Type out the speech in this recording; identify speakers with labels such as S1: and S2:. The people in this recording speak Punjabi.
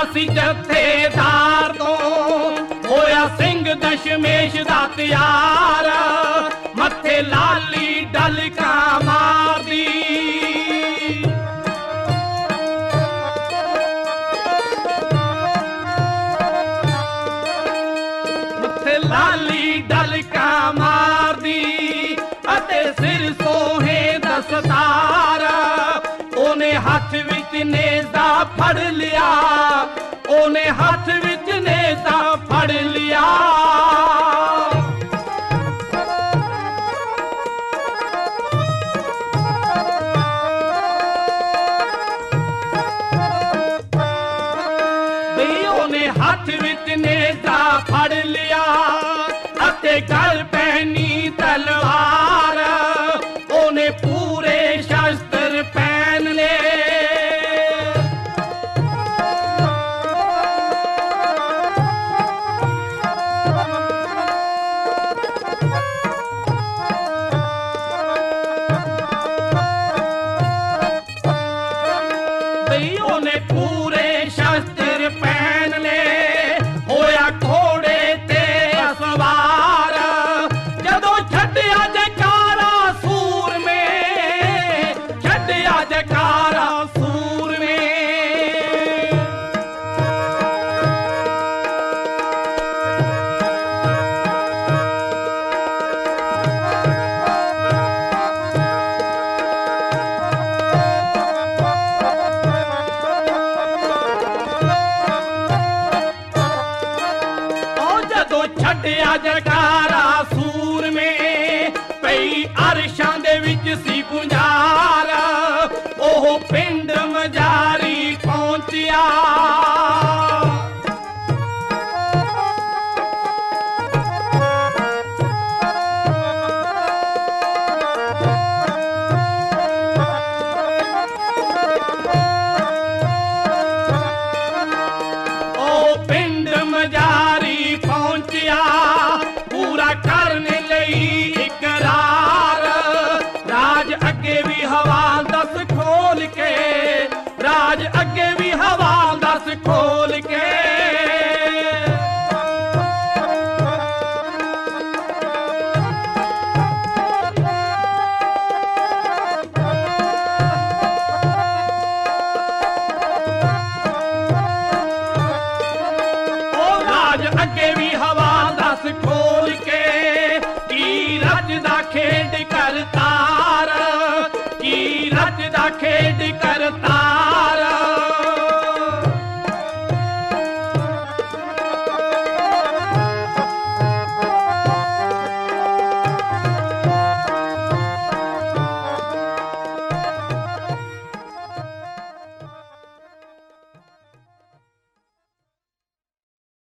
S1: ਸੀ ਜਥੇਦਾਰ ਤੋਂ ਹੋਇਆ ਸਿੰਘ ਦਸ਼ਮੇਸ਼ ਦਾ ਤਿਆਰ ਮੱਥੇ ਲਾਲੀ ਡਲਕਾ ਮਾਰਦੀ ਮੱਥੇ ਲਾਲੀ ਡਲਕਾ ਮਾਰਦੀ ਅਤੇ ਸਿਰ ਸੋਹੇ ਦਸਤਾਰ ਉਹਨੇ ਹੱਥ ਵਿੱਚ ਨੇਜ਼ਾ ਫੜ ਲਿਆ ਉਹਨੇ ਹੱਥ ਵਿੱਚ ਨੇਜ਼ਾ ਫੜ ਲਿਆ ਬਈ ਉਹਨੇ ਹੱਥ ਵਿੱਚ ਨੇਜ਼ਾ ਫੜ ਲਿਆ ਅਤੇ ਗਲ ਪਹਿਨੀ ਤਲਵਾਰ ਉਹਨੇ ਪੂਰੇ ਸ਼ਸਤਰ ਪਹਿਨ ਲਏ ਬਈ ਉਹਨੇ ਪੂਰੇ ਸ਼ਸਤਰ ਪਹਿਨ ਲਏ ਹੋਇਆ ਘੋੜੇ ਤੇ ਸਵਾਰ ਜਦੋਂ ਛੱਡਿਆ ਜੈਕਾਰਾ ਸੂਰਮੇ ਛੱਡਿਆ ਜੈਕਾਰਾ ਸੂਰਮੇ ਛੱਡਿਆ ਜੈਕਾਰਾ ਸੂਰਮੇ ਪਈ ਅਰਸ਼ਾਂ ਦੇ ਵਿੱਚ ਸੀ ਪੁੰਜਾਰ ਉਹ ਪਿੰਡ ਮਜਾਰੀ ਪਹੁੰਚਿਆ ਉਹ ਪਿੰਡ ਮਜਾਰੀ ਪਹੁੰਚਿਆ ਪੂਰਾ ਕਰਨ ਲਈ ਇਕਰਾਰ ਰਾਜ ਅੱਗੇ ਵੀ ਹਵਾਲ ਦੱਸ ਖੋਲ ਕੇ ਰਾਜ ਅੱਗੇ ਵੀ ਹਵਾਲ ਦੱਸ ਖੋਲ ਕੇ ਅੱਗੇ ਵੀ ਹਵਾ ਦੱਸ ਖੋਲ ਕੇ ਕੀ ਰਚਦਾ ਖੇਡ ਕਰਤਾਰ ਕੀ ਰਚਦਾ ਖੇਡ ਕਰਤਾਰ